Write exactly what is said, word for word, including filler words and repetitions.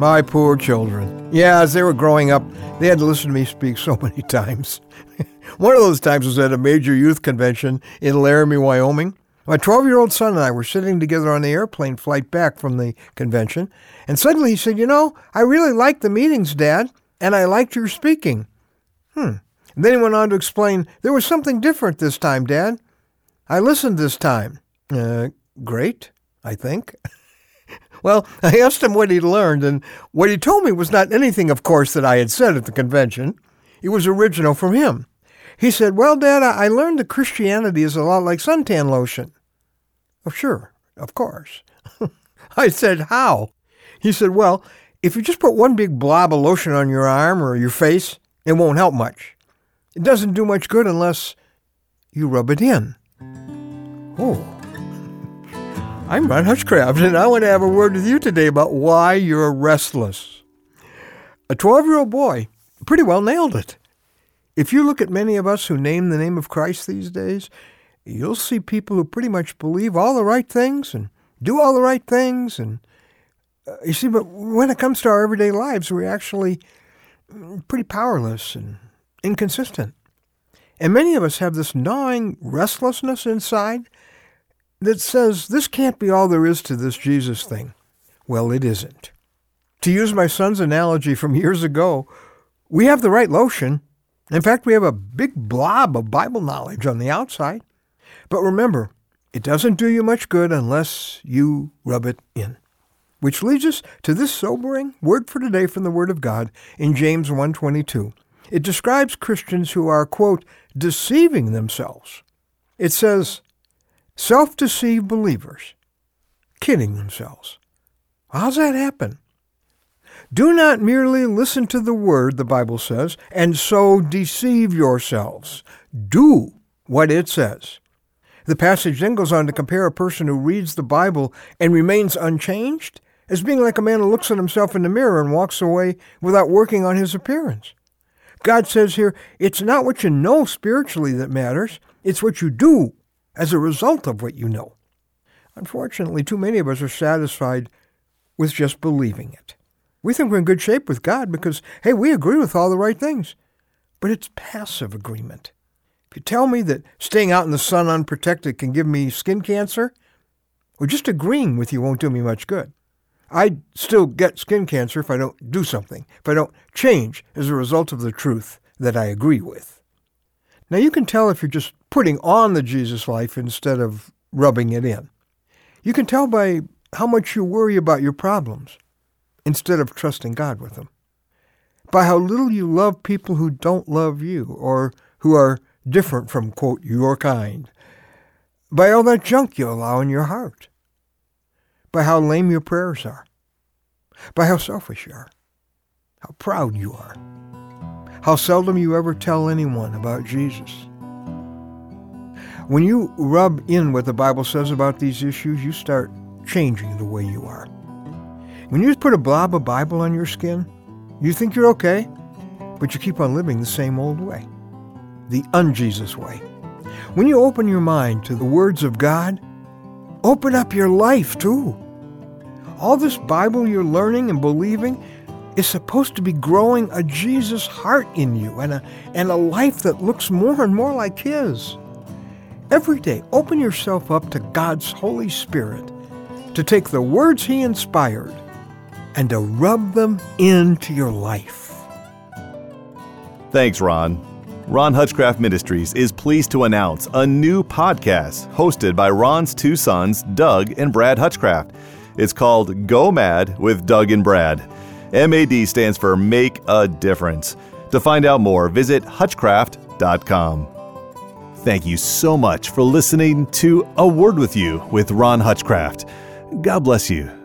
My poor children. Yeah, as they were growing up, they had to listen to me speak so many times. One of those times was at a major youth convention in Laramie, Wyoming. My twelve-year-old son and I were sitting together on the airplane flight back from the convention, and suddenly he said, "You know, I really liked the meetings, Dad, and I liked your speaking." Hmm. And then he went on to explain, "There was something different this time, Dad. I listened this time." Uh, great, I think. Well, I asked him what he'd learned, and what he told me was not anything, of course, that I had said at the convention. It was original from him. He said, "Well, Dad, I learned that Christianity is a lot like suntan lotion." Oh, sure, of course. I said, "How?" He said, "Well, if you just put one big blob of lotion on your arm or your face, it won't help much. It doesn't do much good unless you rub it in." Oh. I'm Ron Hutchcraft, and I want to have a word with you today about why you're restless. A twelve-year-old boy pretty well nailed it. If you look at many of us who name the name of Christ these days, you'll see people who pretty much believe all the right things and do all the right things. And uh, you see, but when it comes to our everyday lives, we're actually pretty powerless and inconsistent. And many of us have this gnawing restlessness inside that says, this can't be all there is to this Jesus thing. Well, it isn't. To use my son's analogy from years ago, we have the right lotion. In fact, we have a big blob of Bible knowledge on the outside. But remember, it doesn't do you much good unless you rub it in. Which leads us to this sobering word for today from the Word of God in James one twenty-two. It describes Christians who are, quote, deceiving themselves. It says, self-deceived believers, kidding themselves. How's that happen? Do not merely listen to the word, the Bible says, and so deceive yourselves. Do what it says. The passage then goes on to compare a person who reads the Bible and remains unchanged as being like a man who looks at himself in the mirror and walks away without working on his appearance. God says here, it's not what you know spiritually that matters, it's what you do as a result of what you know. Unfortunately, too many of us are satisfied with just believing it. We think we're in good shape with God because, hey, we agree with all the right things. But it's passive agreement. If you tell me that staying out in the sun unprotected can give me skin cancer, well, just agreeing with you won't do me much good. I'd still get skin cancer if I don't do something, if I don't change as a result of the truth that I agree with. Now, you can tell if you're just putting on the Jesus life instead of rubbing it in. You can tell by how much you worry about your problems instead of trusting God with them. By how little you love people who don't love you or who are different from, quote, your kind. By all that junk you allow in your heart. By how lame your prayers are. By how selfish you are. How proud you are. How seldom you ever tell anyone about Jesus. When you rub in what the Bible says about these issues, you start changing the way you are. When you put a blob of Bible on your skin, you think you're okay, but you keep on living the same old way, the un-Jesus way. When you open your mind to the words of God, open up your life too. All this Bible you're learning and believing is supposed to be growing a Jesus heart in you and a, and a life that looks more and more like His. Every day, open yourself up to God's Holy Spirit to take the words He inspired and to rub them into your life. Thanks, Ron. Ron Hutchcraft Ministries is pleased to announce a new podcast hosted by Ron's two sons, Doug and Brad Hutchcraft. It's called Go Mad with Doug and Brad. M A D stands for Make a Difference. To find out more, visit hutchcraft dot com. Thank you so much for listening to A Word With You with Ron Hutchcraft. God bless you.